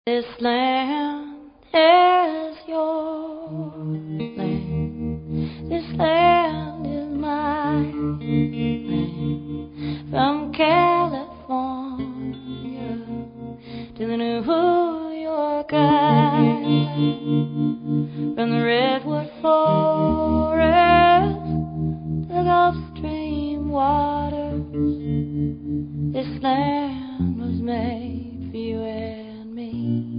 This land is your land. This land is my land. From California to the New York Island. From the redwood forest to the Gulf Stream waters. This land was made for you and me.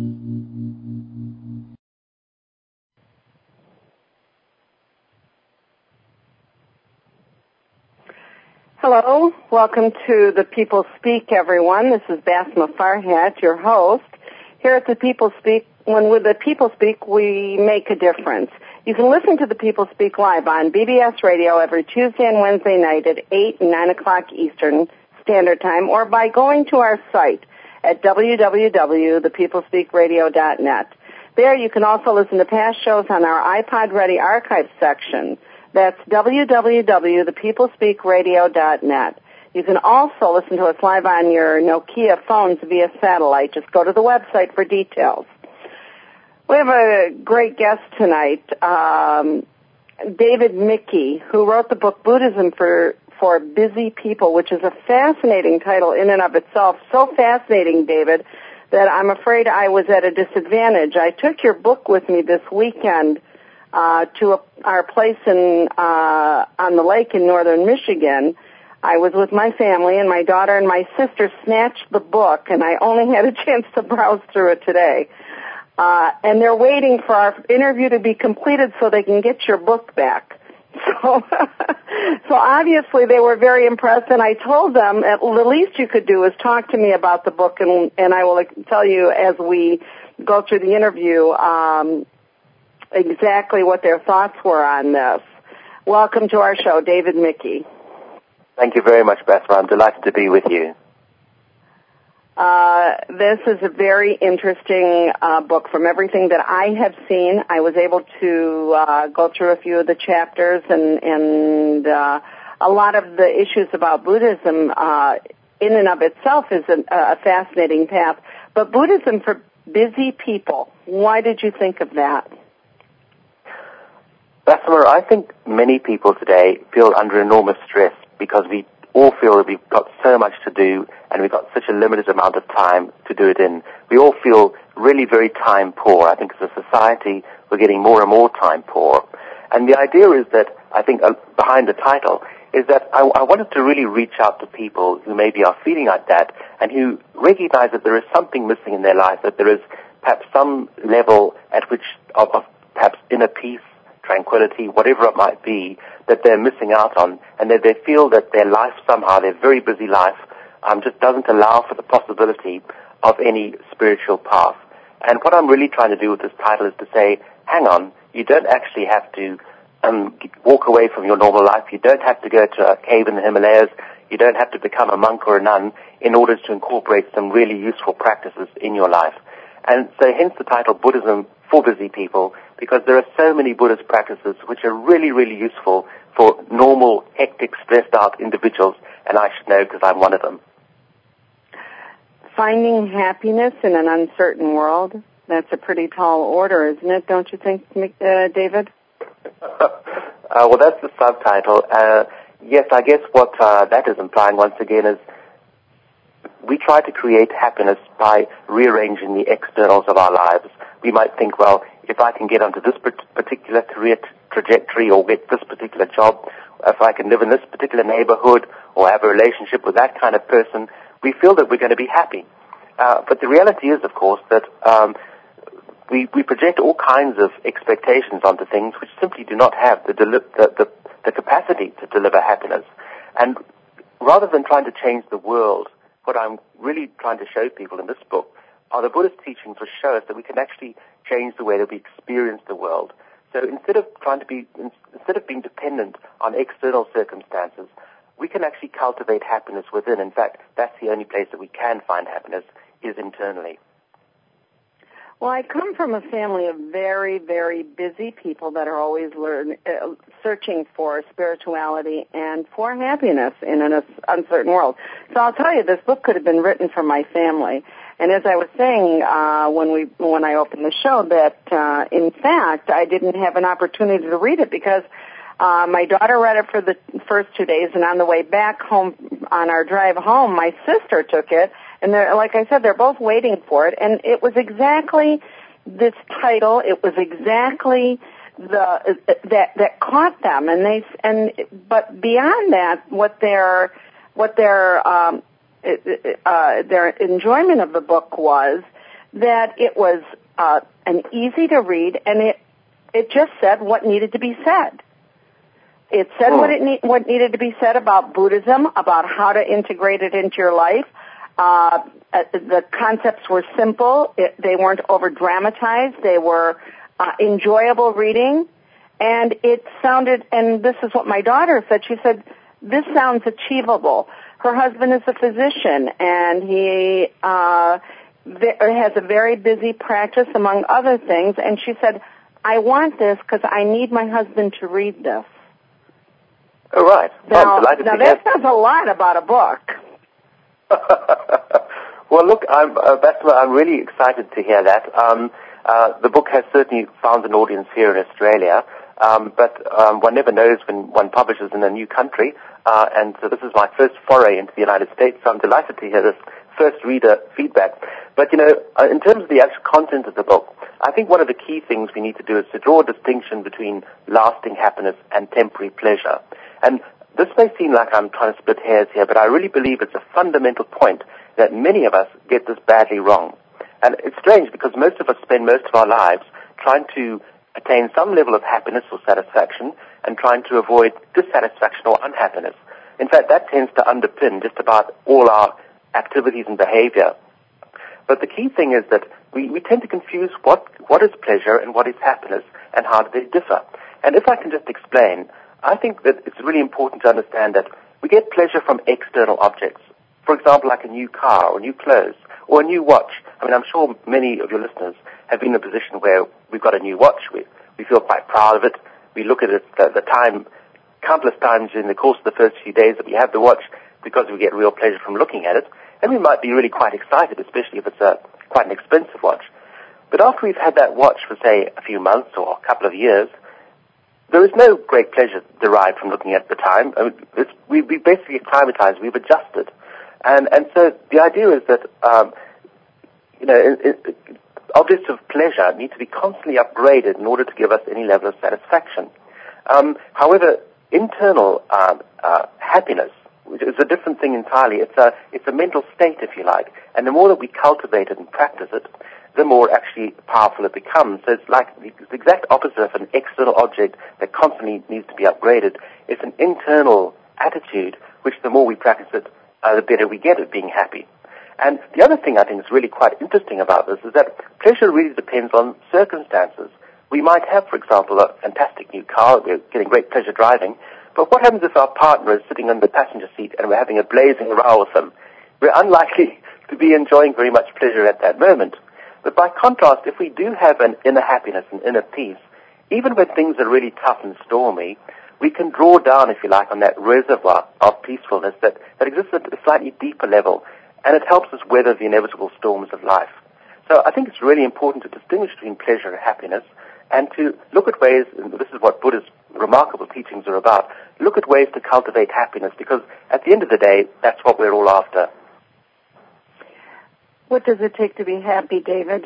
Hello, welcome to The People Speak, everyone. This is Basma Farhat, your host. Here at The People Speak, when with The People Speak, we make a difference. You can listen to The People Speak live on BBS Radio every Tuesday and Wednesday night at 8 and 9 o'clock Eastern Standard Time, or by going to our site at www.thepeoplespeakradio.net. There you can also listen to past shows on our iPod Ready archive section. That's www.thepeoplespeakradio.net. You can also listen to us live on your Nokia phones via satellite. Just go to the website for details. We have a great guest tonight, David Mickey, who wrote the book Buddhism for Busy People, which is a fascinating title in and of itself. So fascinating, David, that I'm afraid I was at a disadvantage. I took your book with me this weekend to our place on the lake in northern Michigan. I was with my family, and my daughter and my sister snatched the book, and I only had a chance to browse through it today. And they're waiting for our interview to be completed so they can get your book back. So, so obviously they were very impressed, and I told them the least you could do is talk to me about the book, and I will tell you as we go through the interview exactly what their thoughts were on this. Welcome to our show, David Mickey. Thank you very much, Beth. I'm delighted to be with you. This is a very interesting book. From everything that I have seen, I was able to go through a few of the chapters, and a lot of the issues about Buddhism in and of itself is a fascinating path. But Buddhism for busy people, why did you think of that? Bessemer, I think many people today feel under enormous stress because we all feel that we've got so much to do and we've got such a limited amount of time to do it in. We all feel really very time poor. I think as a society we're getting more and more time poor. And the idea is that, I think behind the title, is that I wanted to really reach out to people who maybe are feeling like that and who recognize that there is something missing in their life, that there is perhaps some level at which of perhaps inner peace, tranquility, whatever it might be, that they're missing out on, and that they feel that their life somehow, their very busy life, just doesn't allow for the possibility of any spiritual path. And what I'm really trying to do with this title is to say, hang on, you don't actually have to walk away from your normal life. You don't have to go to a cave in the Himalayas. You don't have to become a monk or a nun in order to incorporate some really useful practices in your life. And so hence the title, Buddhism for Busy People, because there are so many Buddhist practices which are really, really useful for normal, hectic, stressed-out individuals, and I should know because I'm one of them. Finding happiness in an uncertain world, that's a pretty tall order, isn't it? Don't you think, David? Well, that's the subtitle. Yes, I guess what that is implying, once again, is we try to create happiness by rearranging the externals of our lives. We might think, well, if I can get onto this particular career trajectory or get this particular job, if I can live in this particular neighborhood or have a relationship with that kind of person, we feel that we're going to be happy. But the reality is, of course, that we project all kinds of expectations onto things which simply do not have the capacity to deliver happiness. And rather than trying to change the world, what I'm really trying to show people in this book are the Buddhist teachings which show us that we can actually change the way that we experience the world. So instead of being dependent on external circumstances, we can actually cultivate happiness within. In fact, that's the only place that we can find happiness is internally. Well, I come from a family of very, very busy people that are always searching for spirituality and for happiness in an uncertain world. So I'll tell you, this book could have been written for my family. And as I was saying when I opened the show, that in fact I didn't have an opportunity to read it because my daughter read it for the first 2 days, and on the way back home, on our drive home, my sister took it, and like I said, they're both waiting for it, and it was exactly this title. It was exactly that caught them, but beyond that, their enjoyment of the book was that it was an easy to read, and it just said what needed to be said. It said what needed to be said about Buddhism, about how to integrate it into your life. The concepts were simple. They weren't over-dramatized. They were enjoyable reading. And it sounded, and this is what my daughter said, she said, this sounds achievable. Her husband is a physician, and he has a very busy practice, among other things. And she said, I want this because I need my husband to read this. Oh, right. Now that says a lot about a book. Well, look, I'm really excited to hear that. The book has certainly found an audience here in Australia, but one never knows when one publishes in a new country, and so this is my first foray into the United States, so I'm delighted to hear this first reader feedback. But, in terms of the actual content of the book, I think one of the key things we need to do is to draw a distinction between lasting happiness and temporary pleasure. And this may seem like I'm trying to split hairs here, but I really believe it's a fundamental point that many of us get this badly wrong. And it's strange because most of us spend most of our lives trying to attain some level of happiness or satisfaction and trying to avoid dissatisfaction or unhappiness. In fact, that tends to underpin just about all our activities and behavior. But the key thing is that we tend to confuse what is pleasure and what is happiness and how do they differ. And if I can just explain, I think that it's really important to understand that we get pleasure from external objects. For example, like a new car or new clothes or a new watch. I mean, I'm sure many of your listeners have been in a position where we've got a new watch. We feel quite proud of it. We look at it the time, countless times in the course of the first few days that we have the watch because we get real pleasure from looking at it. And we might be really quite excited, especially if it's quite an expensive watch. But after we've had that watch for, say, a few months or a couple of years, there is no great pleasure derived from looking at the time. I mean, we basically acclimatized, we've adjusted. And so the idea is that, objects of pleasure need to be constantly upgraded in order to give us any level of satisfaction. However, internal happiness, which is a different thing entirely, it's a mental state, if you like. And the more that we cultivate it and practice it, the more actually powerful it becomes. So it's like the exact opposite of an external object that constantly needs to be upgraded. It's an internal attitude, which the more we practice it, the better we get at being happy. And the other thing I think is really quite interesting about this is that pleasure really depends on circumstances. We might have, for example, a fantastic new car, we're getting great pleasure driving, but what happens if our partner is sitting in the passenger seat and we're having a blazing row with them? We're unlikely to be enjoying very much pleasure at that moment. But by contrast, if we do have an inner happiness and inner peace, even when things are really tough and stormy, we can draw down, if you like, on that reservoir of peacefulness that exists at a slightly deeper level, and it helps us weather the inevitable storms of life. So I think it's really important to distinguish between pleasure and happiness, and to look at ways, and this is what Buddha's remarkable teachings are about, look at ways to cultivate happiness, because at the end of the day, that's what we're all after. What does it take to be happy, David?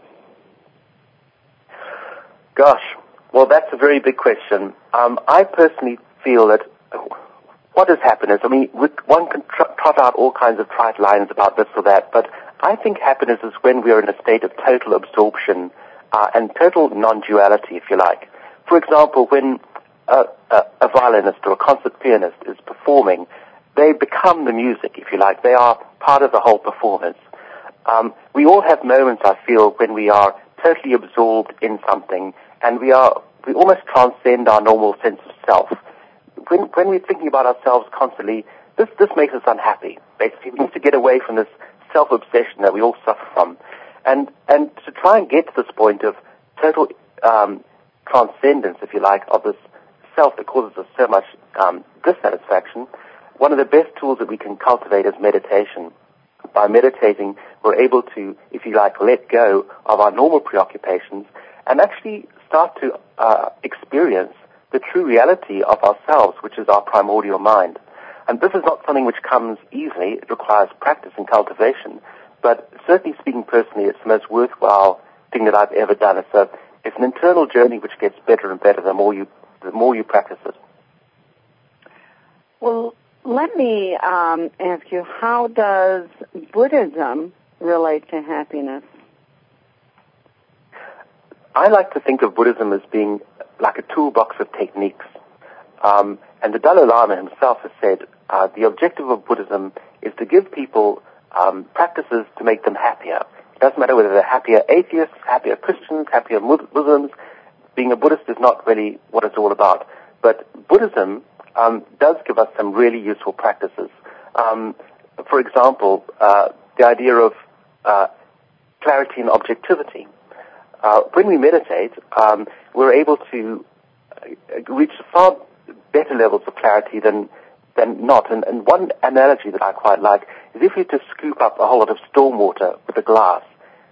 Gosh, well, that's a very big question. I personally feel that what is happiness? I mean, one can trot out all kinds of trite lines about this or that, but I think happiness is when we are in a state of total absorption and total non-duality, if you like. For example, when a violinist or a concert pianist is performing, they become the music, if you like. They are part of the whole performance. We all have moments, I feel, when we are totally absorbed in something, and we almost transcend our normal sense of self. When we're thinking about ourselves constantly, this makes us unhappy. Basically, we need to get away from this self-obsession that we all suffer from. And to try and get to this point of total transcendence, if you like, of this self that causes us so much dissatisfaction, one of the best tools that we can cultivate is meditation. by meditating, we're able to, if you like, let go of our normal preoccupations and actually start to experience the true reality of ourselves, which is our primordial mind. And this is not something which comes easily. It requires practice and cultivation. But certainly speaking personally, it's the most worthwhile thing that I've ever done. It's an internal journey which gets better and better the more you practice it. Well, let me ask you, how does Buddhism relate to happiness? I like to think of Buddhism as being like a toolbox of techniques. And the Dalai Lama himself has said the objective of Buddhism is to give people practices to make them happier. It doesn't matter whether they're happier atheists, happier Christians, happier Muslims. Being a Buddhist is not really what it's all about. But Buddhism does give us some really useful practices. For example, the idea of clarity and objectivity. When we meditate, we're able to reach far better levels of clarity than not. And one analogy that I quite like is if you just scoop up a whole lot of storm water with a glass,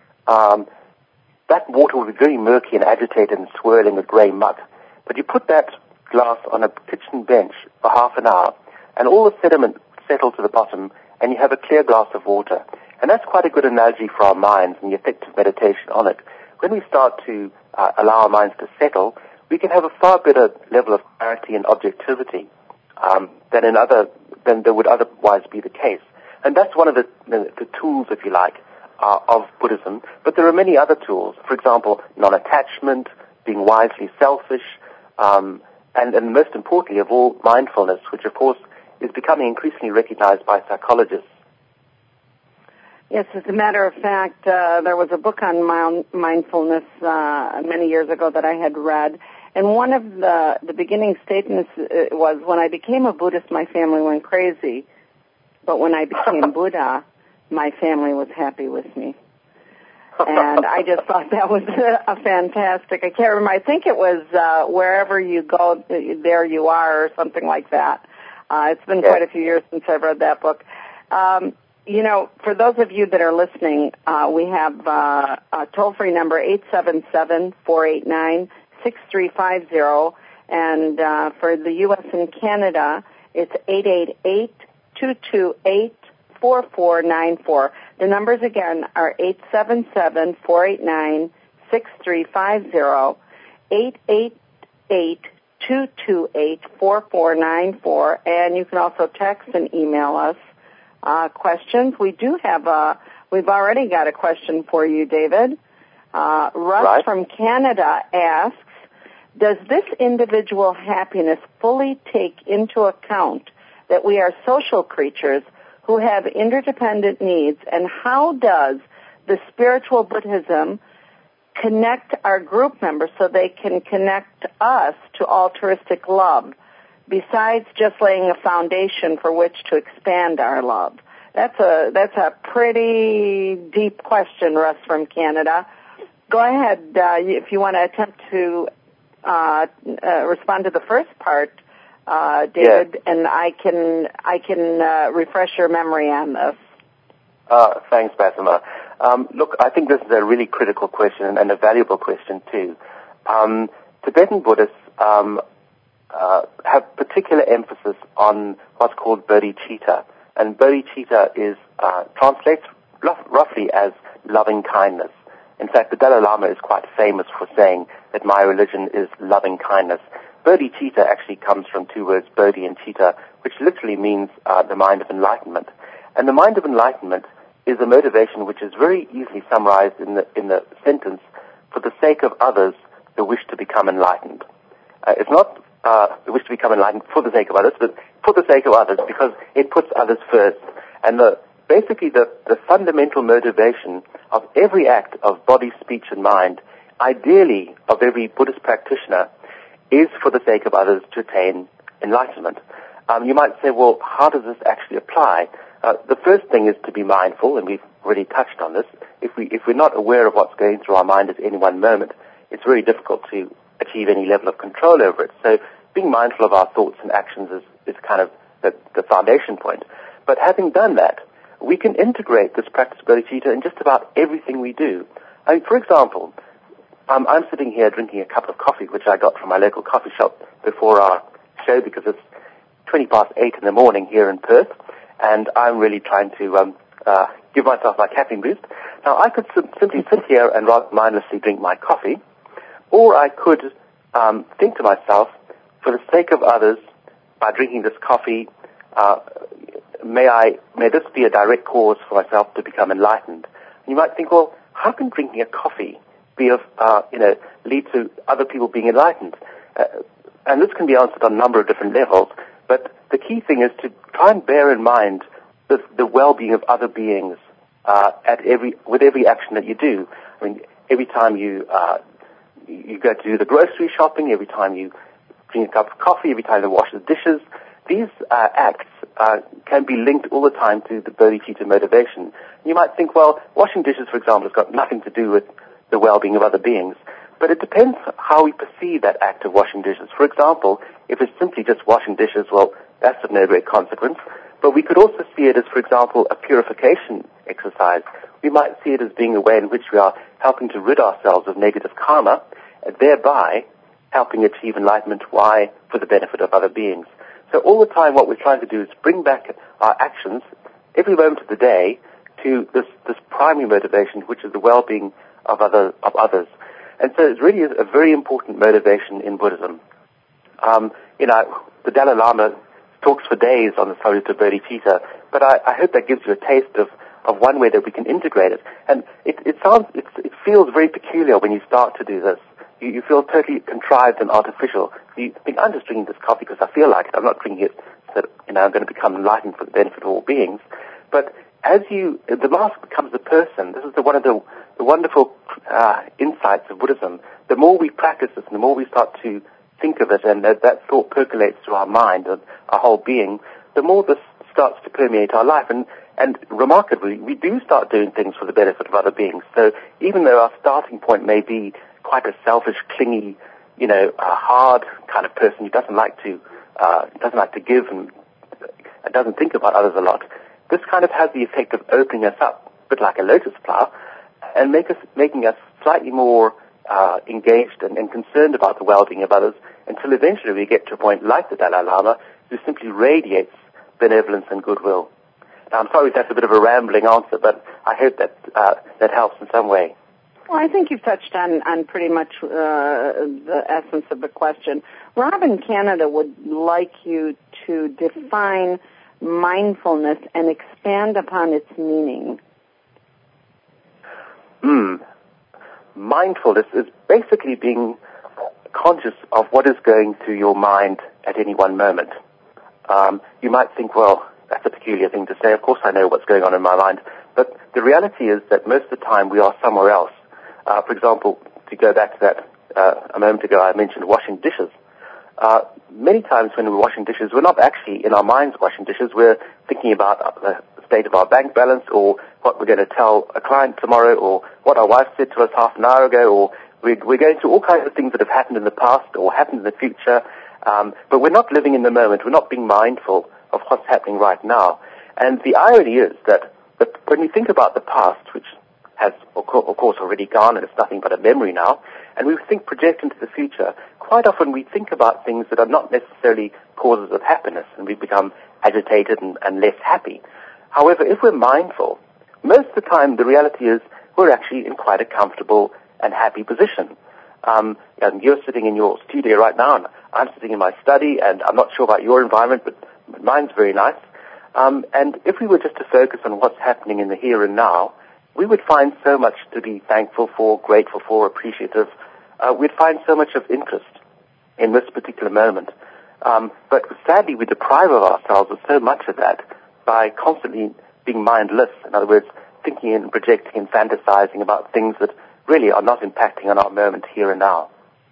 that water will be very murky and agitated and swirling with grey muck. But you put that glass on a kitchen bench for half an hour, and all the sediment settles to the bottom, and you have a clear glass of water. And that's quite a good analogy for our minds and the effect of meditation on it. When we start to allow our minds to settle, we can have a far better level of clarity and objectivity than there would otherwise be the case. And that's one of the tools, if you like, of Buddhism. But there are many other tools. For example, non-attachment, being wisely selfish, and most importantly of all, mindfulness, which of course is becoming increasingly recognized by psychologists. Yes, as a matter of fact, there was a book on mindfulness many years ago that I had read, and one of the beginning statements was, when I became a Buddhist, my family went crazy, but when I became Buddha, my family was happy with me. And I just thought that was a fantastic, I can't remember, I think it was wherever you go, there you are, or something like that. It's been quite a few years since I've read that book. You know, for those of you that are listening, we have a toll-free number, 877-489-6350, and for the U.S. and Canada, it's 888-228-4494. The numbers again are 877-489-6350, 888-228-4494, and you can also text and email us questions. We do have we've already got a question for you, David. Russ from Canada asks, does this individual happiness fully take into account that we are social creatures who have interdependent needs, and how does the spiritual Buddhism connect our group members so they can connect us to altruistic love, besides just laying a foundation for which to expand our love? That's a pretty deep question, Russ from Canada. Go ahead if you want to attempt to respond to the first part, David, and I can refresh your memory on this. Thanks, Basima. Look, I think this is a really critical question and a valuable question too. Tibetan Buddhists have particular emphasis on what's called bodhicitta, and bodhicitta translates roughly as loving kindness. In fact, the Dalai Lama is quite famous for saying that my religion is loving kindness. Bodhicitta actually comes from two words, bodhi and citta, which literally means the mind of enlightenment. And the mind of enlightenment is a motivation which is very easily summarized in the sentence, for the sake of others, the wish to become enlightened. It's not the wish to become enlightened for the sake of others, but for the sake of others, because it puts others first. And basically the fundamental motivation of every act of body, speech, and mind, ideally of every Buddhist practitioner, is for the sake of others to attain enlightenment. You might say, well, how does this actually apply? The first thing is to be mindful, and we've already touched on this. If we're not aware of what's going through our mind at any one moment, it's very difficult to achieve any level of control over it. So being mindful of our thoughts and actions is kind of the foundation point. But having done that, we can integrate this practice of bodhicitta in just about everything we do. I mean, for example, I'm sitting here drinking a cup of coffee, which I got from my local coffee shop before our show because it's 8:20 in the morning here in Perth, and I'm really trying to give myself my caffeine boost. Now, I could simply sit here and rather mindlessly drink my coffee, or I could think to myself, for the sake of others, by drinking this coffee, may this be a direct cause for myself to become enlightened. And you might think, well, how can drinking a coffee be lead to other people being enlightened? And this can be answered on a number of different levels, but the key thing is to try and bear in mind the well-being of other beings with every action that you do. I mean, every time you go to do the grocery shopping, every time you drink a cup of coffee, every time you wash the dishes, these acts can be linked all the time to the bodhicitta motivation. You might think, well, washing dishes, for example, has got nothing to do with the well-being of other beings. But it depends how we perceive that act of washing dishes. For example, if it's simply just washing dishes, well, that's of no great consequence. But we could also see it as, for example, a purification exercise. We might see it as being a way in which we are helping to rid ourselves of negative karma, and thereby helping achieve enlightenment. Why? For the benefit of other beings. So all the time what we're trying to do is bring back our actions every moment of the day to this primary motivation, which is the well-being of others. And so it really is a very important motivation in Buddhism. The Dalai Lama talks for days on the subject of bodhicitta, but I hope that gives you a taste of one way that we can integrate it. And it feels very peculiar when you start to do this. You feel totally contrived and artificial. You think, I'm just drinking this coffee because I feel like it. I'm not drinking it so that I'm going to become enlightened for the benefit of all beings. But as the master becomes the person, this is one of the wonderful insights of Buddhism. The more we practice this, and the more we start to think of it, and that thought percolates through our mind and our whole being, the more this starts to permeate our life. And remarkably, we do start doing things for the benefit of other beings. So even though our starting point may be quite a selfish, clingy, a hard kind of person who doesn't like to give and doesn't think about others a lot, this kind of has the effect of opening us up, a bit like a lotus flower, and making us slightly more engaged and concerned about the well-being of others, until eventually we get to a point like the Dalai Lama, who simply radiates benevolence and goodwill. Now, I'm sorry if that's a bit of a rambling answer, but I hope that helps in some way. Well, I think you've touched on pretty much the essence of the question. Rob in Canada would like you to define mindfulness and expand upon its meaning. Mindfulness is basically being conscious of what is going through your mind at any one moment. You might think, well, that's a peculiar thing to say. Of course I know what's going on in my mind. But the reality is that most of the time we are somewhere else. For example, to go back to that a moment ago, I mentioned washing dishes. Many times when we're washing dishes, we're not actually in our minds washing dishes. We're thinking about the state of our bank balance, or what we're going to tell a client tomorrow, or what our wife said to us half an hour ago, or we're going through all kinds of things that have happened in the past or happened in the future. But we're not living in the moment. We're not being mindful of what's happening right now. And the irony is that when we think about the past, which has, of course, already gone, and it's nothing but a memory now, and we project into the future, quite often we think about things that are not necessarily causes of happiness, and we become agitated and less happy. However, if we're mindful, most of the time the reality is we're actually in quite a comfortable and happy position. And you're sitting in your studio right now, and I'm sitting in my study, and I'm not sure about your environment, but mine's very nice. And if we were just to focus on what's happening in the here and now, we would find so much to be thankful for, grateful for, appreciative. We'd find so much of interest in this particular moment. But sadly, we deprive ourselves of so much of that by constantly being mindless. In other words, thinking and projecting and fantasizing about things that really are not impacting on our moment here and now.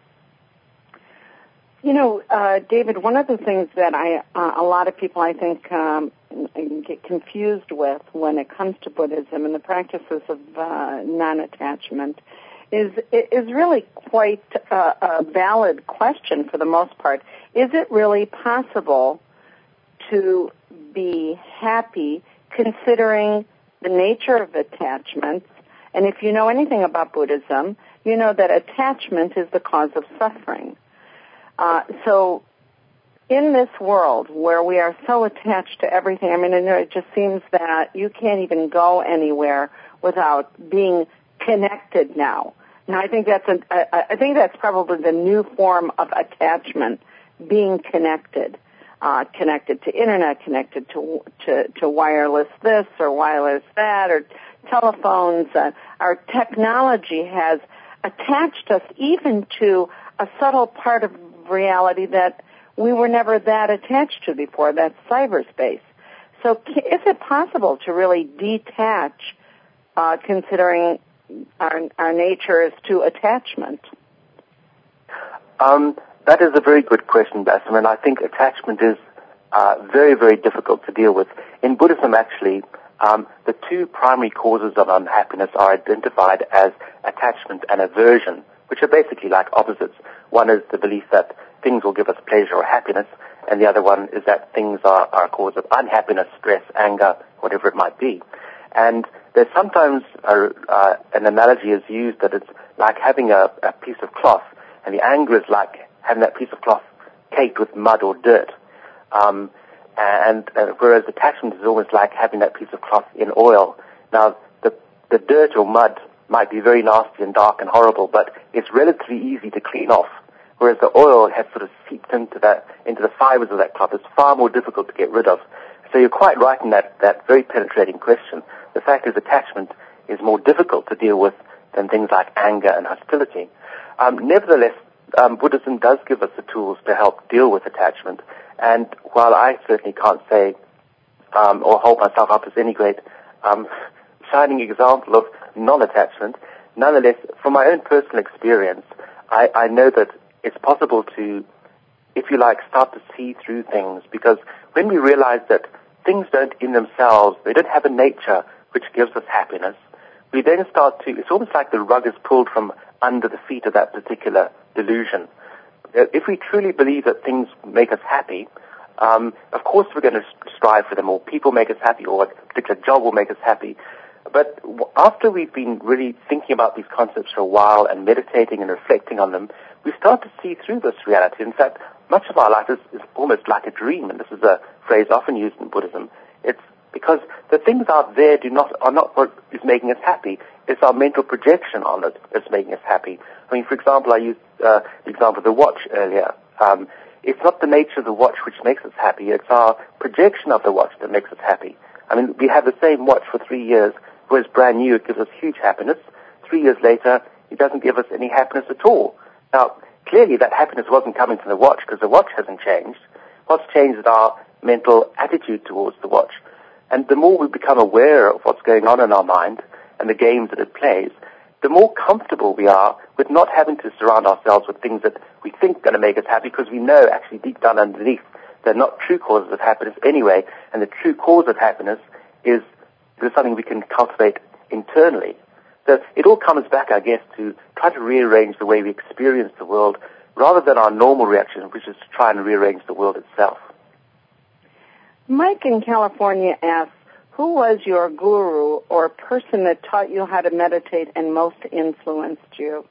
David, one of the things that a lot of people, I think, get confused with when it comes to Buddhism and the practices of non-attachment is really quite a valid question for the most part. Is it really possible to be happy considering the nature of attachments. And if you know anything about Buddhism, you know that attachment is the cause of suffering. So in this world where we are so attached to everything, I mean, it just seems that you can't even go anywhere without being connected now. Now, I think that's probably the new form of attachment, being connected. Connected to internet, connected to wireless this or wireless that, or telephones. Our technology has attached us even to a subtle part of reality that we were never that attached to before. That's cyberspace. So, is it possible to really detach, considering our nature is to attachment? That is a very good question, Basem, and I think attachment is very, very difficult to deal with. In Buddhism, actually, the two primary causes of unhappiness are identified as attachment and aversion, which are basically like opposites. One is the belief that things will give us pleasure or happiness, and the other one is that things are a cause of unhappiness, stress, anger, whatever it might be. And there's sometimes an analogy is used that it's like having a piece of cloth, and the anger is like having that piece of cloth caked with mud or dirt. Whereas attachment is almost like having that piece of cloth in oil. Now, the dirt or mud might be very nasty and dark and horrible, but it's relatively easy to clean off. Whereas the oil has sort of seeped into the fibers of that cloth. It's far more difficult to get rid of. So you're quite right in that very penetrating question. The fact is attachment is more difficult to deal with than things like anger and hostility. Nevertheless, Buddhism does give us the tools to help deal with attachment. And while I certainly can't say or hold myself up as any great shining example of non-attachment, nonetheless, from my own personal experience, I know that it's possible to, if you like, start to see through things, because when we realize that things don't in themselves, they don't have a nature which gives us happiness, we then start to, it's almost like the rug is pulled from under the feet of that particular delusion. If we truly believe that things make us happy, of course we're going to strive for them, or people make us happy, or a particular job will make us happy. But after we've been really thinking about these concepts for a while and meditating and reflecting on them, we start to see through this reality. In fact, much of our life is almost like a dream, and this is a phrase often used in Buddhism. It's because the things out there are not what is making us happy. It's our mental projection on it that's making us happy. I mean, for example, I used the example of the watch earlier. It's not the nature of the watch which makes us happy. It's our projection of the watch that makes us happy. I mean, we have the same watch for 3 years. Whereas brand new, it gives us huge happiness. 3 years later, it doesn't give us any happiness at all. Now, clearly that happiness wasn't coming from the watch because the watch hasn't changed. What's changed is our mental attitude towards the watch. And the more we become aware of what's going on in our mind and the games that it plays, the more comfortable we are with not having to surround ourselves with things that we think are going to make us happy, because we know actually deep down underneath they're not true causes of happiness anyway, and the true cause of happiness is something we can cultivate internally. So it all comes back, I guess, to try to rearrange the way we experience the world rather than our normal reaction, which is to try and rearrange the world itself. Mike in California asks, who was your guru or person that taught you how to meditate and most influenced you?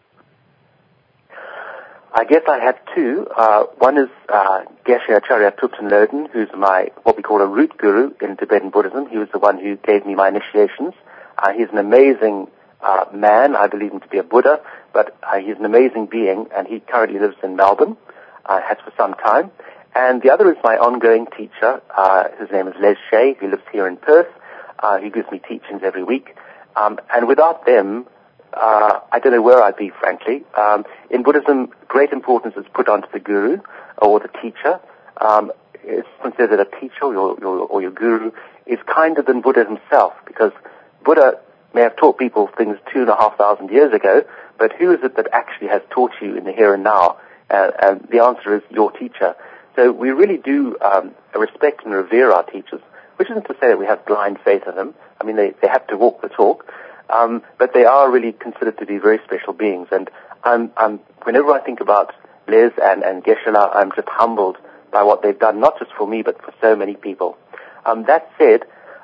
I guess I have two. One is Geshe Acharya Thupten Lodin, who's what we call a root guru in Tibetan Buddhism. He was the one who gave me my initiations. He's an amazing man. I believe him to be a Buddha, but he's an amazing being, and he currently lives in Melbourne, has for some time. And the other is my ongoing teacher. His name is Les Shea, who lives here in Perth. He gives me teachings every week. And without them, I don't know where I'd be, frankly. In Buddhism, great importance is put onto the guru or the teacher. It's considered a teacher or your guru is kinder than Buddha himself, because Buddha may have taught people things 2,500 years ago, but who is it that actually has taught you in the here and now? And the answer is your teacher. So we really do respect and revere our teachers, which isn't to say that we have blind faith in them. I mean, they have to walk the talk. But they are really considered to be very special beings. And whenever I think about Les and Geshe-la, I'm just humbled by what they've done, not just for me, but for so many people. That said,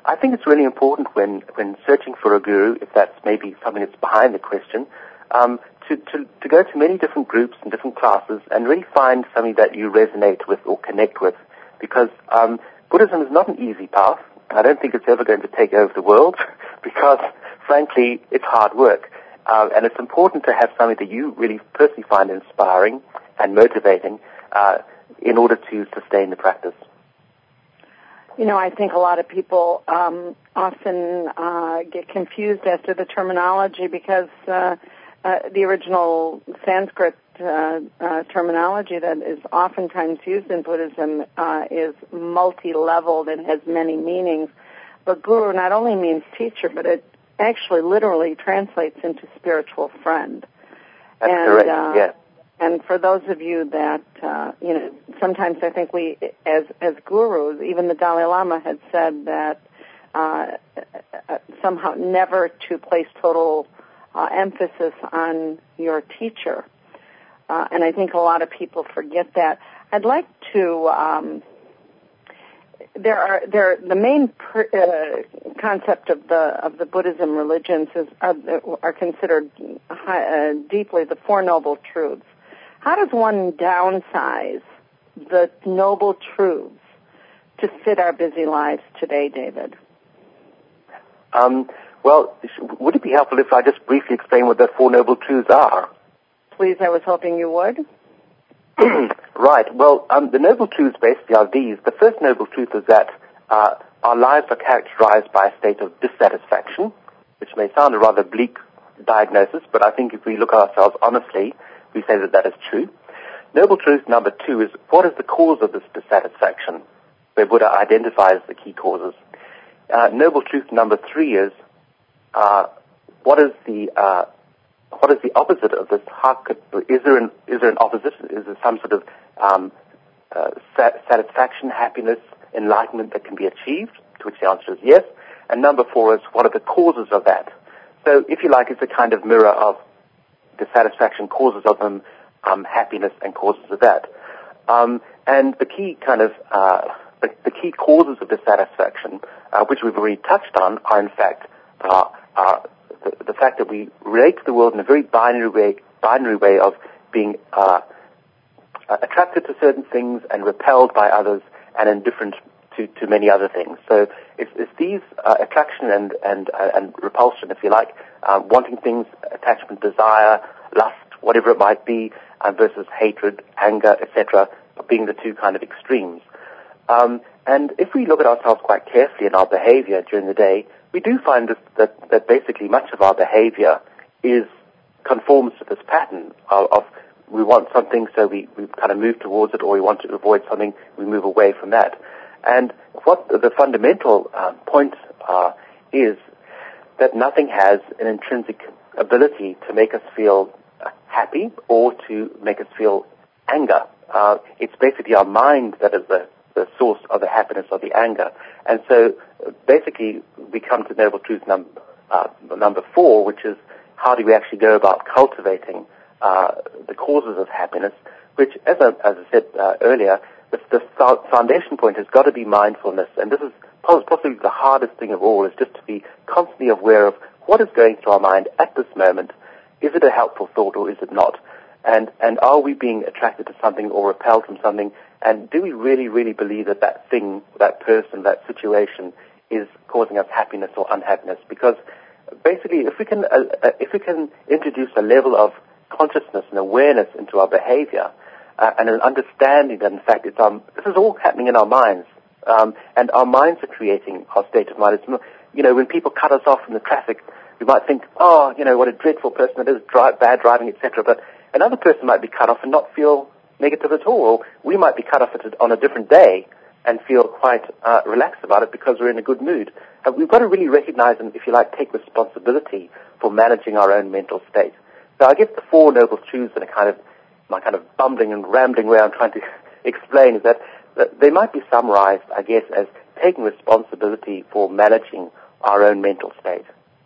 I think it's really important when searching for a guru, if that's maybe something that's behind the question, to go to many different groups and different classes and really find something that you resonate with or connect with, because Buddhism is not an easy path. I don't think it's ever going to take over the world because, frankly, it's hard work. And it's important to have something that you really personally find inspiring and motivating in order to sustain the practice. You know, I think a lot of people often get confused as to the terminology because the original Sanskrit terminology that is oftentimes used in Buddhism is multi-leveled and has many meanings. But guru not only means teacher, but it actually literally translates into spiritual friend. That's correct, yeah. And for those of you that, sometimes I think we, as gurus, even the Dalai Lama had said that somehow never to place total emphasis on your teacher. And I think a lot of people forget that. I'd like to, the main concept of the Buddhism religions are considered deeply the Four Noble Truths. How does one downsize the Noble Truths to fit our busy lives today, David? Well, would it be helpful if I just briefly explain what the Four Noble Truths are? Please, I was hoping you would. Right. Well, the Noble Truths basically are these. The first Noble Truth is that our lives are characterized by a state of dissatisfaction, which may sound a rather bleak diagnosis, but I think if we look at ourselves honestly, we say that that is true. Noble Truth number 2 is, what is the cause of this dissatisfaction? Where Buddha identifies the key causes. Noble Truth number 3 is, what is the opposite of this? Is there an opposite? Is there some sort of satisfaction, happiness, enlightenment that can be achieved? To which the answer is yes. And number 4 is, what are the causes of that? So, if you like, it's a kind of mirror of dissatisfaction, causes of them, happiness, and causes of that. And the key kind of the key causes of dissatisfaction, which we've already touched on, are in fact the fact that we relate to the world in a very binary way of being attracted to certain things and repelled by others and indifferent to many other things. So it's these attraction and repulsion, if you like, wanting things, attachment, desire, lust, whatever it might be, versus hatred, anger, etc., being the two kind of extremes. And if we look at ourselves quite carefully in our behavior during the day, we do find that basically much of our behavior conforms to this pattern of we want something, so we kind of move towards it, or we want to avoid something, we move away from that. And what the fundamental point is that nothing has an intrinsic ability to make us feel happy or to make us feel anger. It's basically our mind that is the source of the happiness or the anger. And so basically we come to Noble Truth number 4, which is how do we actually go about cultivating the causes of happiness, which, as I said earlier, the foundation point has got to be mindfulness. And this is possibly the hardest thing of all, is just to be constantly aware of what is going through our mind at this moment. Is it a helpful thought or is it not? And are we being attracted to something or repelled from something? And do we really, really believe that that thing, that person, that situation is causing us happiness or unhappiness? Because basically, if we can introduce a level of consciousness and awareness into our behavior, and an understanding that, in fact, this is all happening in our minds, and our minds are creating our state of mind. It's, when people cut us off from the traffic, we might think, oh, what a dreadful person it is, bad driving, etc. But another person might be cut off and not feel negative at all. Or we might be cut off on a different day and feel quite relaxed about it because we're in a good mood. We've got to really recognize and, if you like, take responsibility for managing our own mental state. So I guess the 4 Noble Truths and my kind of bumbling and rambling way I'm trying to explain is that they might be summarized, I guess, as taking responsibility for managing our own mental state.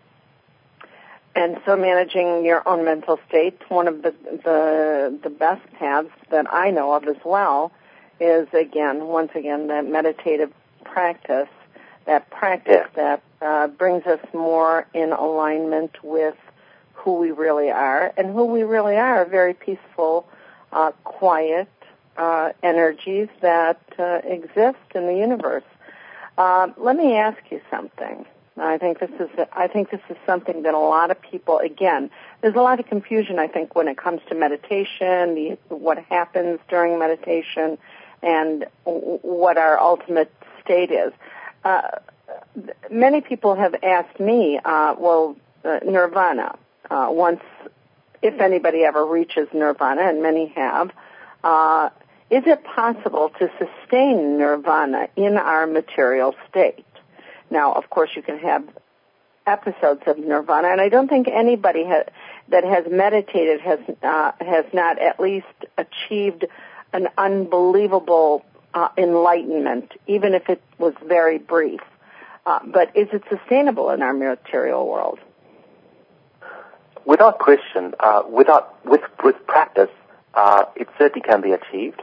And so managing your own mental state, one of the best paths that I know of as well is, once again, that meditative practice that practice that brings us more in alignment with who we really are, and who we really are very peaceful, quiet energies that exist in the universe. Let me ask you something. I think this is something that a lot of people, again, there's a lot of confusion, I think, when it comes to meditation, what happens during meditation, and what our ultimate state is. Many people have asked me, nirvana, once, if anybody ever reaches nirvana, and many have, is it possible to sustain nirvana in our material state? Now, of course, you can have episodes of nirvana, and I don't think anybody that has meditated has not at least achieved an unbelievable enlightenment, even if it was very brief. But is it sustainable in our material world? Without question, with practice, it certainly can be achieved.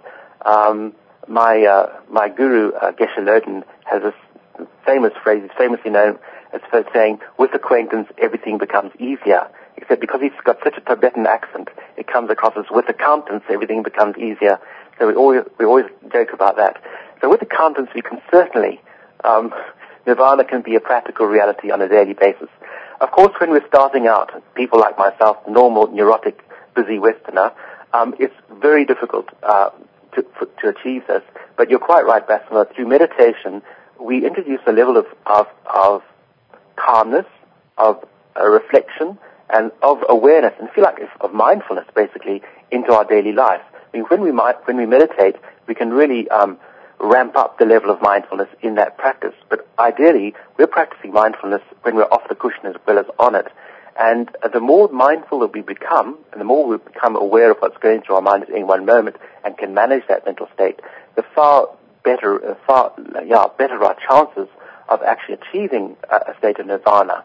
My guru, Geshe Lurden, has this famous phrase, he's famously known as for saying, with acquaintance, everything becomes easier. Except because he's got such a Tibetan accent, it comes across as with accountants, everything becomes easier. So we always joke about that. So with accountants, we can certainly, nirvana can be a practical reality on a daily basis. Of course, when we're starting out, people like myself, normal, neurotic, busy Westerner, it's very difficult to achieve this. But you're quite right, Basma. Through meditation, we introduce a level of calmness, of reflection, and of awareness, and feel like of mindfulness, basically, into our daily life. I mean, when we meditate, we can really ramp up the level of mindfulness in that practice. But ideally, we're practicing mindfulness when we're off the cushion as well as on it. And the more mindful that we become, and the more we become aware of what's going through our mind at any one moment, and can manage that mental state, the far better our chances of actually achieving a state of nirvana.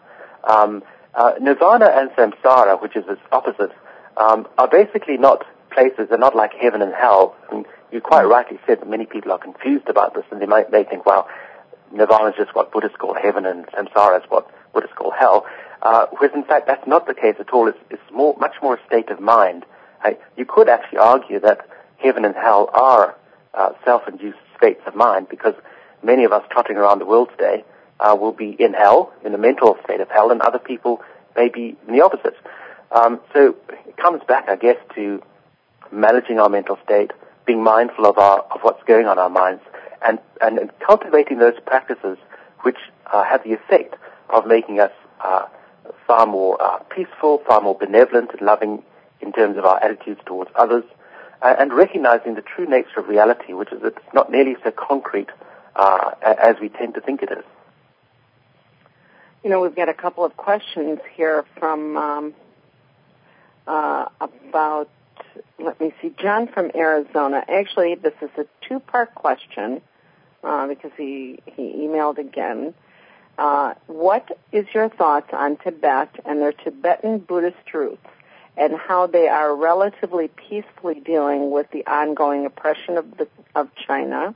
Nirvana and samsara, which is its opposite, are basically not places. They're not like heaven and hell. And you quite rightly said that many people are confused about this, and they think, well, nirvana is just what Buddhists call heaven, and samsara is what Buddhists call hell. Whereas in fact that's not the case at all. It's much more a state of mind. You could actually argue that heaven and hell are self-induced states of mind, because many of us trotting around the world today will be in hell, in a mental state of hell, and other people may be in the opposite. So it comes back, I guess, to managing our mental state, being mindful of what's going on in our minds, and cultivating those practices which have the effect of making us far more peaceful, far more benevolent and loving in terms of our attitudes towards others, and recognizing the true nature of reality, which is that it's not nearly so concrete as we tend to think it is. You know, we've got a couple of questions here from about, let me see, John from Arizona. Actually, this is a two-part question because he emailed again. What is your thoughts on Tibet and their Tibetan Buddhist roots, and how they are relatively peacefully dealing with the ongoing oppression of China?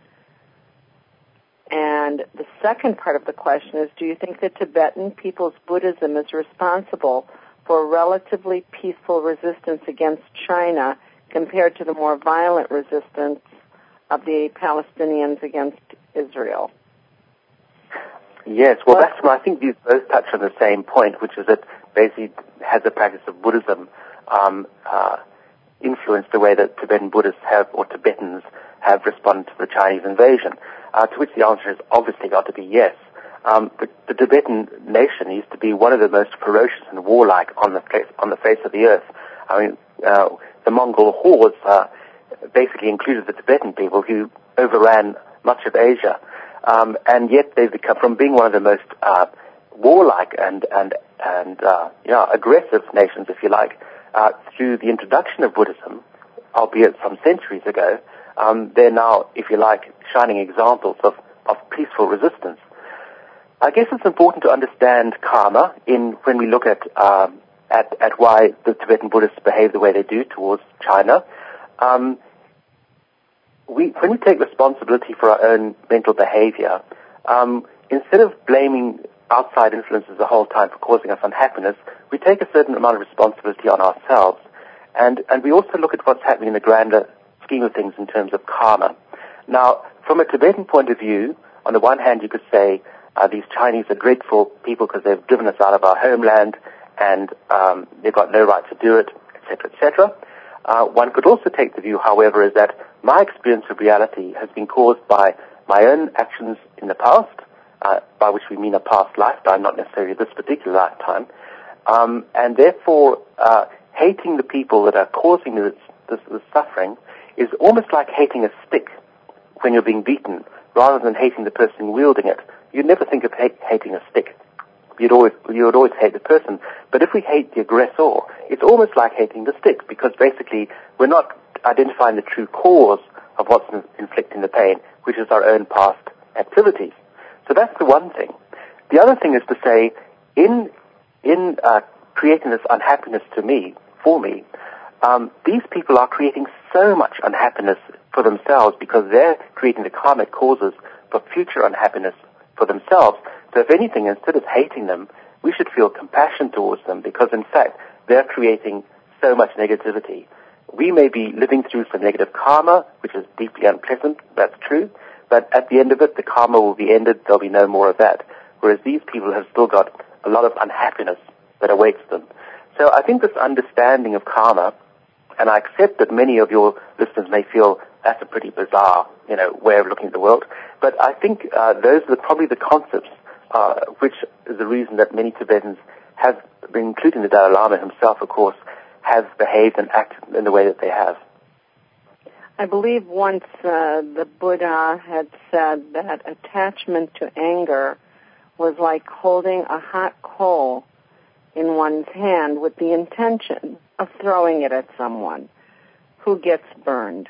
And the second part of the question is, do you think that Tibetan people's Buddhism is responsible for relatively peaceful resistance against China compared to the more violent resistance of the Palestinians against Israel? Yes, well, I think these both touch on the same point, which is that basically has the practice of Buddhism influenced the way that Tibetan Buddhists have, or Tibetans have responded to the Chinese invasion? To which the answer has obviously got to be yes. The Tibetan nation used to be one of the most ferocious and warlike on the face of the earth. I mean, the Mongol hordes basically included the Tibetan people, who overran much of Asia. And yet they've become, from being one of the most warlike and aggressive nations, if you like, through the introduction of Buddhism, albeit some centuries ago, they're now, if you like, shining examples of peaceful resistance. I guess it's important to understand karma when we look at why the Tibetan Buddhists behave the way they do towards China. When we take responsibility for our own mental behavior, instead of blaming outside influences the whole time for causing us unhappiness, we take a certain amount of responsibility on ourselves. And we also look at what's happening in the grander scheme of things in terms of karma. Now, from a Tibetan point of view, on the one hand, you could say these Chinese are dreadful people because they've driven us out of our homeland and they've got no right to do it, etc., etc. One could also take the view, however, is that my experience of reality has been caused by my own actions in the past, by which we mean a past lifetime, not necessarily this particular lifetime, and therefore hating the people that are causing this suffering is almost like hating a stick when you're being beaten, rather than hating the person wielding it. You'd never think of hating a stick. You would always hate the person. But if we hate the aggressor, it's almost like hating the stick, because basically we're not identifying the true cause of what's inflicting the pain, which is our own past activities. So that's the one thing. The other thing is to say, in creating this unhappiness for me, these people are creating so much unhappiness for themselves because they're creating the karmic causes for future unhappiness for themselves. So if anything, instead of hating them, we should feel compassion towards them, because in fact they're creating so much negativity. We may be living through some negative karma, which is deeply unpleasant, that's true, but at the end of it, the karma will be ended, there'll be no more of that. Whereas these people have still got a lot of unhappiness that awaits them. So I think this understanding of karma, and I accept that many of your listeners may feel that's a pretty bizarre, way of looking at the world, but I think those are probably the concepts which is the reason that many Tibetans have, including the Dalai Lama himself, of course, have behaved and acted in the way that they have. I believe once the Buddha had said that attachment to anger was like holding a hot coal in one's hand with the intention of throwing it at someone who gets burned.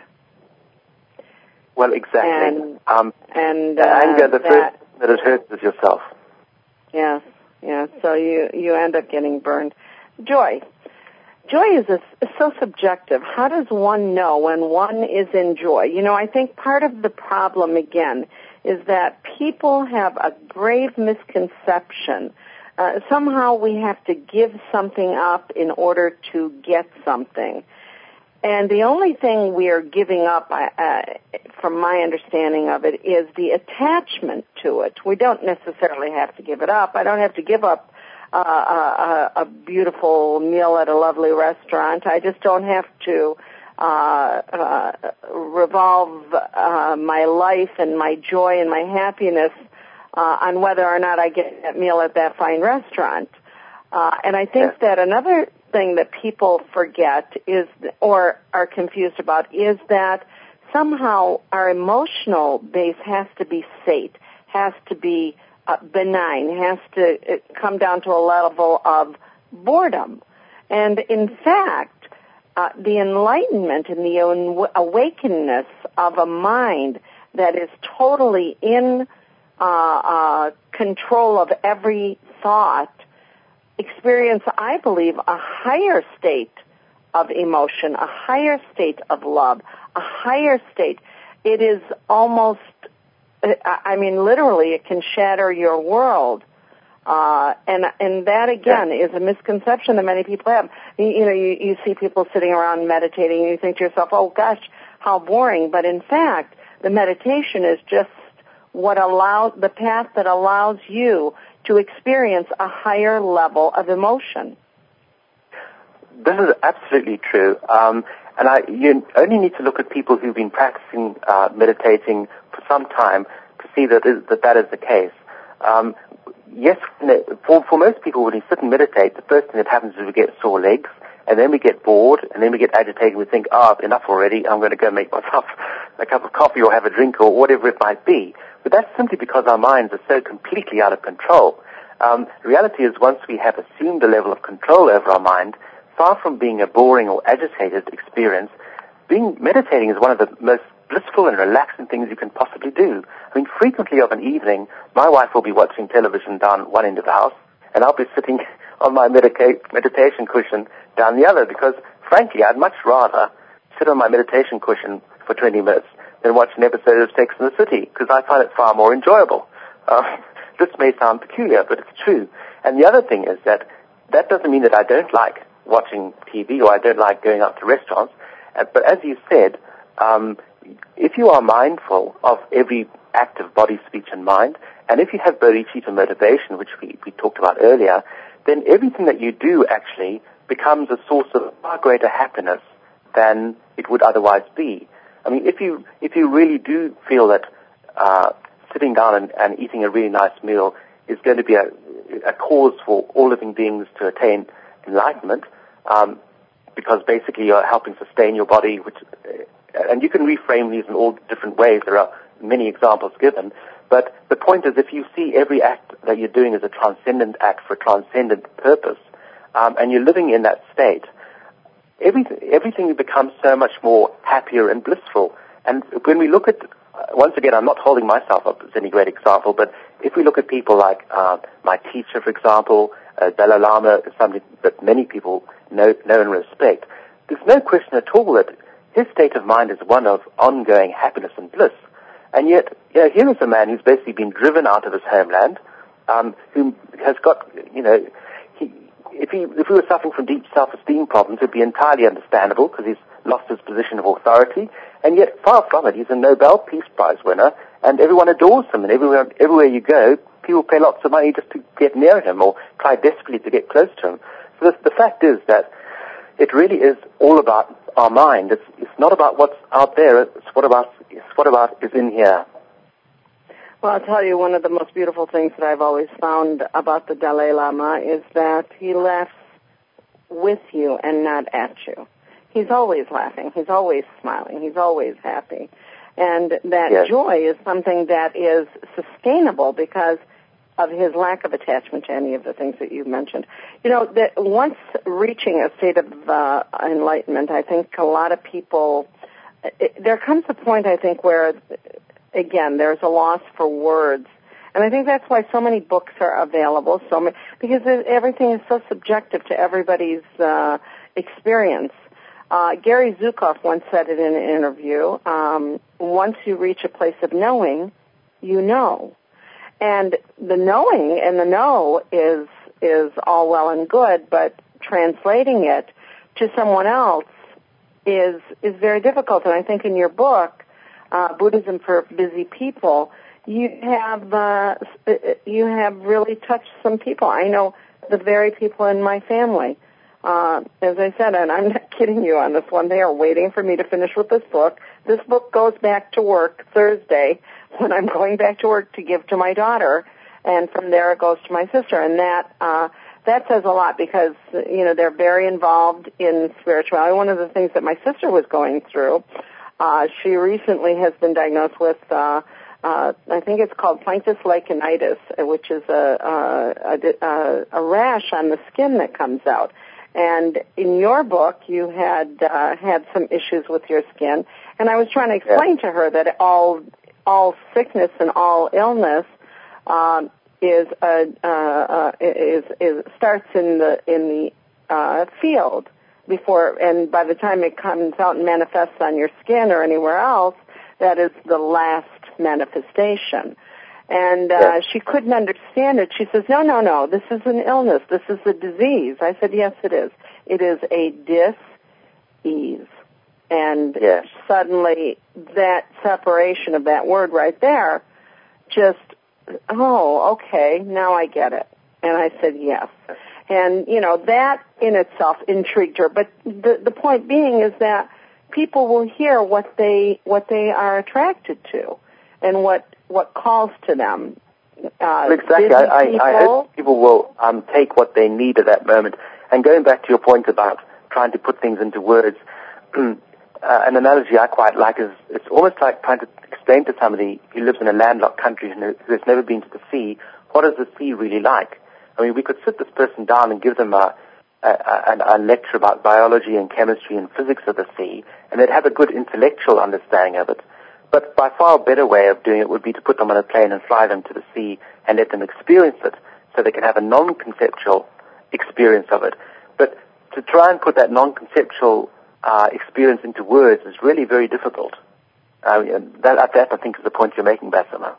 Well, exactly. And anger, the first that it hurts is yourself. Yes. So you end up getting burned. Joy is so subjective. How does one know when one is in joy? I think part of the problem, again, is that people have a grave misconception. Somehow we have to give something up in order to get something. And the only thing we are giving up, from my understanding of it, is the attachment to it. We don't necessarily have to give it up. I don't have to give up a beautiful meal at a lovely restaurant. I just don't have to revolve my life and my joy and my happiness on whether or not I get that meal at that fine restaurant. And I think that another thing that people forget is, or are confused about, is that somehow our emotional base has to be sate, has to be benign, has to come down to a level of boredom. And in fact, the enlightenment and the awakeness of a mind that is totally in control of every thought experience, I believe, a higher state of emotion, a higher state of love, a higher state. It is almost, literally, it can shatter your world. And that, again, is a misconception that many people have. You see people sitting around meditating, and you think to yourself, oh, gosh, how boring. But in fact, the meditation is just the path that allows you to experience a higher level of emotion. This is absolutely true. You only need to look at people who've been practicing meditating for some time to see that is the case. Yes, for most people, when you sit and meditate, the first thing that happens is we get sore legs, and then we get bored, and then we get agitated, we think, enough already, I'm going to go make myself a cup of coffee or have a drink or whatever it might be. But that's simply because our minds are so completely out of control. The reality is, once we have assumed a level of control over our mind, far from being a boring or agitated experience, meditating is one of the most blissful and relaxing things you can possibly do. Frequently of an evening, my wife will be watching television down one end of the house, and I'll be sitting on my meditation cushion down the other, because, frankly, I'd much rather sit on my meditation cushion for 20 minutes than watch an episode of Sex and the City, because I find it far more enjoyable. this may sound peculiar, but it's true. And the other thing is that doesn't mean that I don't like watching TV or I don't like going out to restaurants. But as you said, if you are mindful of every act of body, speech, and mind, and if you have bodhicitta motivation, which we talked about earlier, then everything that you do actually becomes a source of far greater happiness than it would otherwise be. I mean, if you really do feel that sitting down and eating a really nice meal is going to be a cause for all living beings to attain enlightenment, because basically you're helping sustain your body, and you can reframe these in all different ways. There are many examples given, but the point is, if you see every act that you're doing as a transcendent act for a transcendent purpose, and you're living in that state, everything becomes so much more happier and blissful. And when we look at, once again, I'm not holding myself up as any great example, but if we look at people like my teacher, for example, Dalai Lama is somebody that many people know and respect, there's no question at all that his state of mind is one of ongoing happiness and bliss. And yet, here is a man who's basically been driven out of his homeland, who has got, if he were suffering from deep self-esteem problems, it would be entirely understandable because he's lost his position of authority. And yet, far from it, he's a Nobel Peace Prize winner, and everyone adores him. And everywhere you go, people pay lots of money just to get near him or try desperately to get close to him. So the fact is that it really is all about our mind. It's not about what's out there. It's what about is in here. Well, I'll tell you, one of the most beautiful things that I've always found about the Dalai Lama is that he laughs with you and not at you. He's always laughing. He's always smiling. He's always happy. And that joy is something that is sustainable because of his lack of attachment to any of the things that you've mentioned. That once reaching a state of enlightenment, I think a lot of people, there comes a point, I think, where, again, there's a loss for words. And I think that's why so many books are available, because everything is so subjective to everybody's experience. Gary Zukav once said it in an interview, once you reach a place of knowing, you know. And the knowing and the know is all well and good, but translating it to someone else is very difficult. And I think in your book, Buddhism for Busy People, you have really touched some people. I know the very people in my family. As I said, and I'm not kidding you on this one, they are waiting for me to finish with this book. This book goes back to work Thursday when I'm going back to work to give to my daughter, and from there it goes to my sister. And that says a lot because, they're very involved in spirituality. One of the things that my sister was going through, she recently has been diagnosed with, I think it's called planctus lichenitis, which is a rash on the skin that comes out. And in your book, you had some issues with your skin, and I was trying to explain to her that all sickness and all illness starts in the field before, and by the time it comes out and manifests on your skin or anywhere else, that is the last manifestation. And she couldn't understand it. She says, no, this is an illness. This is a disease. I said, yes, it is. It is a dis-ease. And suddenly that separation of that word right there just, okay, now I get it. And I said, yes. And, that in itself intrigued her. But the point being is that people will hear what they are attracted to and what calls to them. Exactly. I hope people will take what they need at that moment. And going back to your point about trying to put things into words, an analogy I quite like is it's almost like trying to explain to somebody who lives in a landlocked country who has never been to the sea, what is the sea really like? I mean, we could sit this person down and give them a lecture about biology and chemistry and physics of the sea, and they'd have a good intellectual understanding of it. But by far better way of doing it would be to put them on a plane and fly them to the sea and let them experience it so they can have a non-conceptual experience of it. But to try and put that non-conceptual experience into words is really very difficult. That I think is the point you're making, Basima.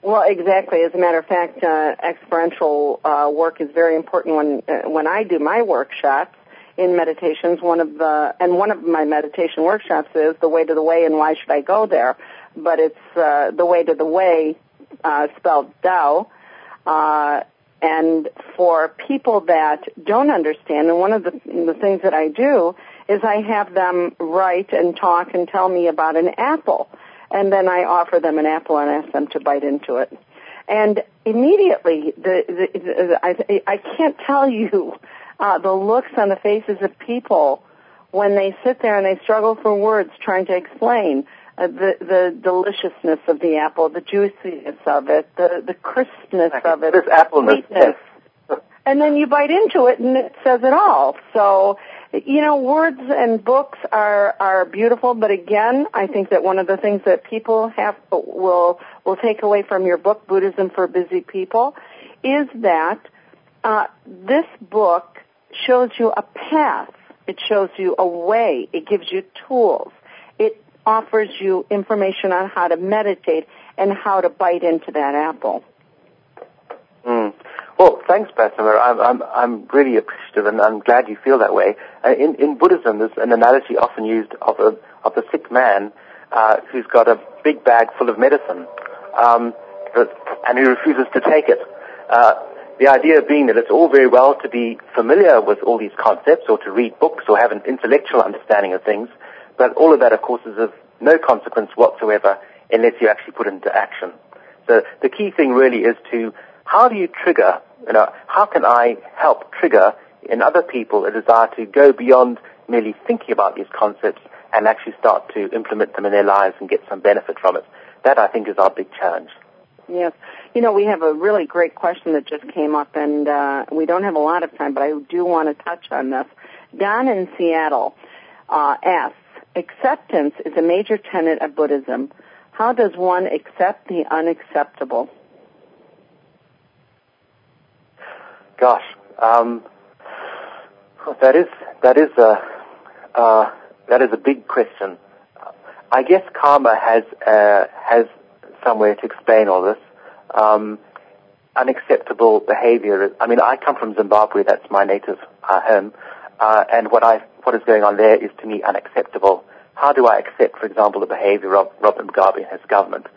Well, exactly. As a matter of fact, experiential work is very important when I do my workshops in meditations. One of my meditation workshops is The Way to the Way and Why Should I Go There? But it's The Way to the Way, spelled Tao. And for people that don't understand, and one of the things that I do is I have them write and talk and tell me about an apple. And then I offer them an apple and ask them to bite into it. And immediately, I can't tell you the looks on the faces of people when they sit there and they struggle for words trying to explain the deliciousness of the apple, the juiciness of it, the crispness of it, this appleness. And then you bite into it and it says it all. So, words and books are beautiful, but again, I think that one of the things that people will take away from your book, Buddhism for Busy People, is that this book shows you a path. It shows you a way. It gives you tools. It offers you information on how to meditate and how to bite into that apple. Well, thanks, Bessemer. I'm really appreciative, and I'm glad you feel that way. In Buddhism, there's an analogy often used of a sick man who's got a big bag full of medicine, and he refuses to take it. The idea being that it's all very well to be familiar with all these concepts, or to read books, or have an intellectual understanding of things, but all of that, of course, is of no consequence whatsoever unless you actually put it into action. So the key thing really is how do you trigger, how can I help trigger in other people a desire to go beyond merely thinking about these concepts and actually start to implement them in their lives and get some benefit from it? That, I think, is our big challenge. Yes. We have a really great question that just came up, and we don't have a lot of time, but I do want to touch on this. Don in Seattle asks, acceptance is a major tenet of Buddhism. How does one accept the unacceptable? Gosh, that is a big question. I guess karma has somewhere to explain all this. Unacceptable behavior. I come from Zimbabwe. That's my native home, and what is going on there is to me unacceptable. How do I accept, for example, the behavior of Robert Mugabe and his government?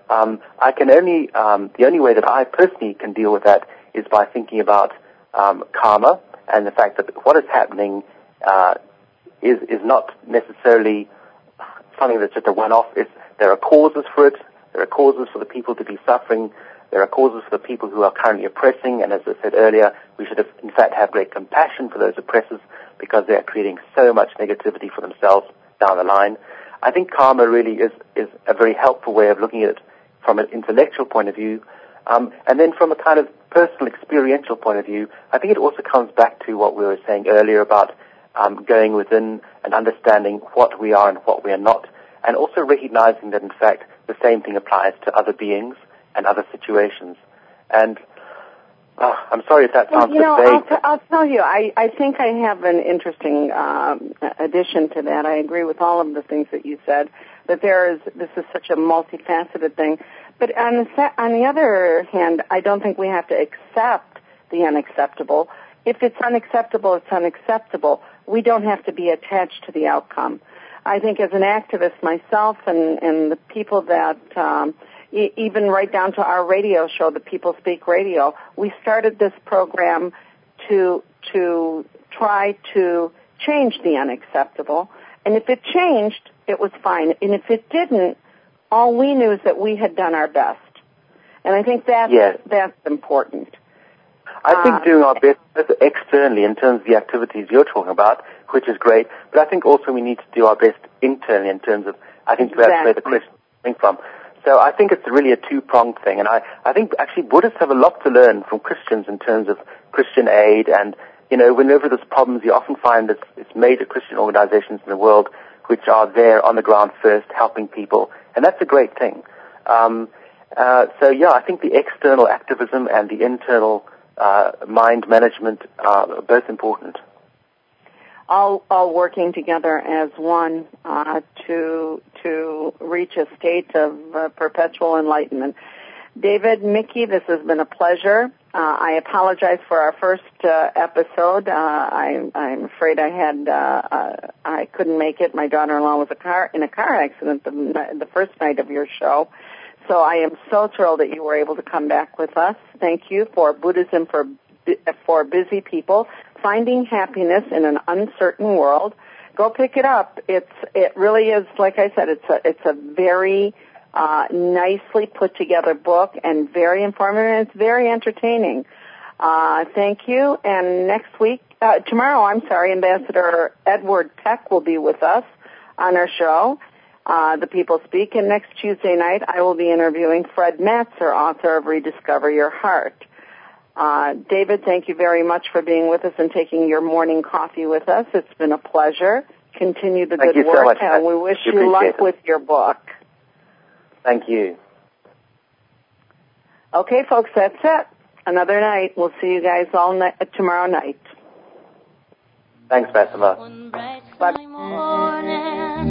The only way that I personally can deal with that is by thinking about karma and the fact that what is happening is not necessarily something that's just a one-off. There are causes for it. There are causes for the people to be suffering. There are causes for the people who are currently oppressing. And as I said earlier, we should in fact have great compassion for those oppressors because they are creating so much negativity for themselves down the line. I think karma really is a very helpful way of looking at it from an intellectual point of view. And then from a kind of personal experiential point of view, I think it also comes back to what we were saying earlier about going within and understanding what we are and what we are not, and also recognizing that, in fact, the same thing applies to other beings and other situations. And I'm sorry if that sounds vague. I'll tell you, I think I have an interesting addition to that. I agree with all of the things that you said, that this is such a multifaceted thing. But on the other hand, I don't think we have to accept the unacceptable. If it's unacceptable, it's unacceptable. We don't have to be attached to the outcome. I think as an activist myself and the people that, even right down to our radio show, the People Speak Radio, we started this program to try to change the unacceptable. And if it changed, it was fine. And if it didn't, all we knew is that we had done our best. And I think that's important. I think doing our best externally in terms of the activities you're talking about, which is great, but I think also we need to do our best internally in terms of, I think that's where the question is coming from. So I think it's really a two-pronged thing, and I think actually Buddhists have a lot to learn from Christians in terms of Christian aid, and, whenever there's problems, you often find that it's major Christian organizations in the world which are there on the ground first, helping people, and that's a great thing. I think the external activism and the internal mind management are both important. All working together as one to reach a state of perpetual enlightenment. David, Mickey, this has been a pleasure. I apologize for our first episode. I'm afraid I couldn't make it. My daughter-in-law was in a car accident the first night of your show. So I am so thrilled that you were able to come back with us. Thank you for Buddhism for Busy People, Finding Happiness in an Uncertain World. Go pick it up. It really is, like I said, it's a very nicely put together book and very informative, and it's very entertaining. Thank you. And tomorrow, Ambassador Edward Peck will be with us on our show, The People Speak. And next Tuesday night, I will be interviewing Fred Matzer, author of Rediscover Your Heart. David, thank you very much for being with us and taking your morning coffee with us. It's been a pleasure. Continue the good work, so much, and we wish you luck with your book. Thank you. Okay, folks, that's it. Another night. We'll see you guys all tomorrow night. Thanks, Bessemer. Bye.